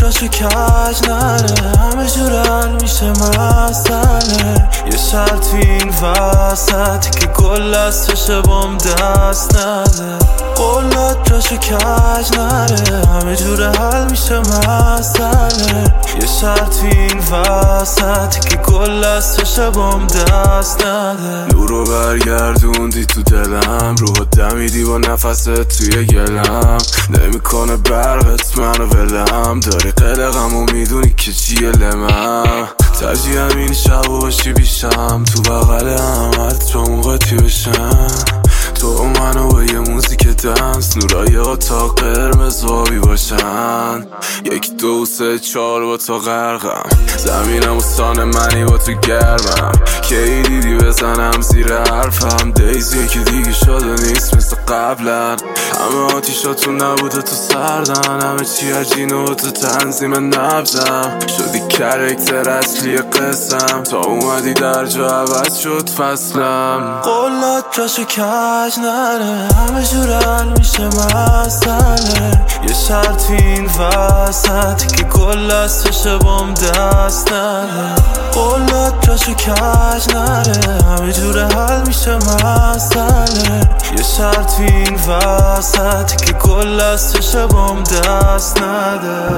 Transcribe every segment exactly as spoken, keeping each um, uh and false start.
جاشو کج نره، همه جور حل میشه مسئله. یه شرط تو این وسطی که گل دستش بام دست نده. قولات جاشو کج نره، همه جور حل میشه مسئله. یه شرط تو این وسطی که گل دستش بام دست نده. نورو برگردوندی تو دلم، روح دمیدی با نفست توی گلم. نمیکنه برقت منو ولم، داری قلقم و میدونی که چیه لمم. ترجیحم این شب باشی بیشم، تو بغل همت با موقعی بشم. تو و منو با یه موزیک دنس، نورای اتاق قرمز آبی باشن. یک دو سه چار با تو غرقم، زمینم و سان منی با تو گرمم. کی دیدی بزنم زیر حرفم، دیزی که دیگه شده نیست مثل قبلا. همه آتیشاتون نبوده تو سردن، همه چی عجین و تو تنظیم نبزم. شدی کرکتر اصلی قسم، تا اومدی در جا عوض شد فصلم. قولات جاشو کج نره، همه جور حل میشه مسئله. یه شرط تو این وسطی که گل دستش بام دست نده. قولات جاشو کج نره، همه جور حل میشه مسئله. یه شرط تو این وسطی که گل دستش بام دست نده.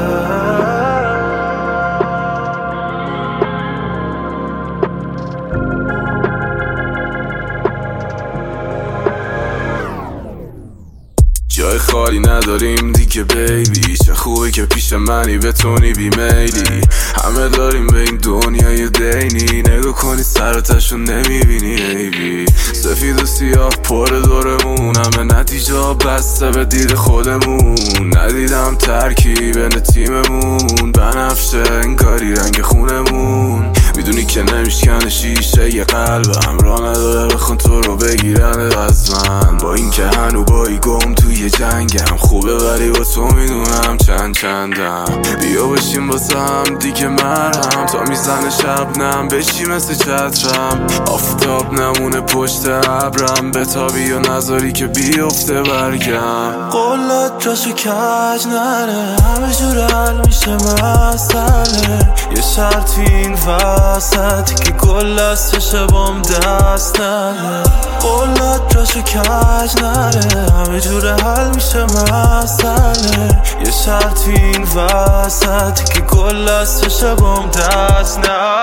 جای خالی نداریم دیگه بیبی، چه خوبه که پیش منی بتونی بیمیلی. همه داریم به این دنیای دینی، نگاه کنی سراتشو نمیبینی عیبی. سفید و سیاه پر دورمون، همه نتیجه بسته به دید خودمون. ندیدم ترکیب تیممون، بنفشه انگاری رنگ خونمون. میدونی که نمیشکنه شیشه یه قلبم، راه نداره بخون تو رو بگیرن از من. با این که هنو بایی گم توی جنگم، خوبه ولی با تو میدونم چند چندم. بیا بشیم واسه هم دیگه مرهم، تا میزنه شبنم بشی مثل چترم. آفتاب نمونه پشت ابرم، بتابی و نذاری که بیفته برگم. قولات جاشو کج نره، همه جور حل میشه مسئله. یه شرط تو این وسطی که گل دستش بام دست نده. قولات جاشو کج نره، همه جور حل میشه مسئله. یه شرط تو این وسطی که گل دستش بام دست نده.